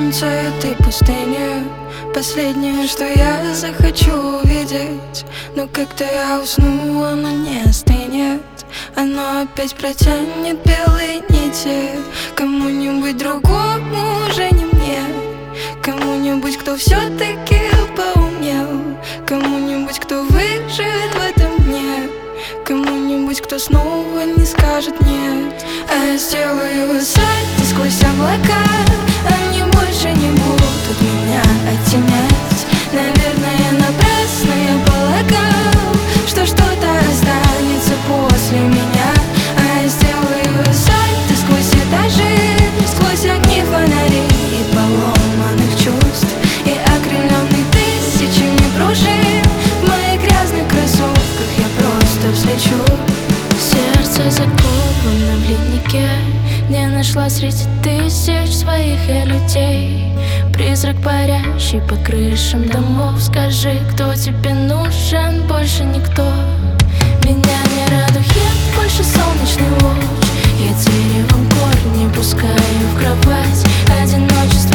солнца этой пустыни. Последнее, что я захочу увидеть. Но когда я усну, оно не остынет. Оно опять протянет белые нити кому-нибудь другому, уже не мне. Кому-нибудь, кто все-таки поумнел. Кому-нибудь, кто выживет в этом дне. Кому-нибудь, кто снова не скажет нет. А я сделаю сальто сквозь облака. Они больше не будут меня оттенять. Наверное, напрасно я полагал, что что-то останется после меня. А я сделаю сальто сквозь этажи, сквозь огни фонарей и поломанных чувств, и окрыленный тысячами пружин. В моих грязных кроссовках я просто взлечу. Сердце заковано в леднике, не нашла среди тысяч своих я людей. Призрак, парящий по крышам домов. Скажи, кто тебе нужен, больше никто. Меня не радует больше солнечный луч. Я деревом корни пускаю в кровать. Одиночество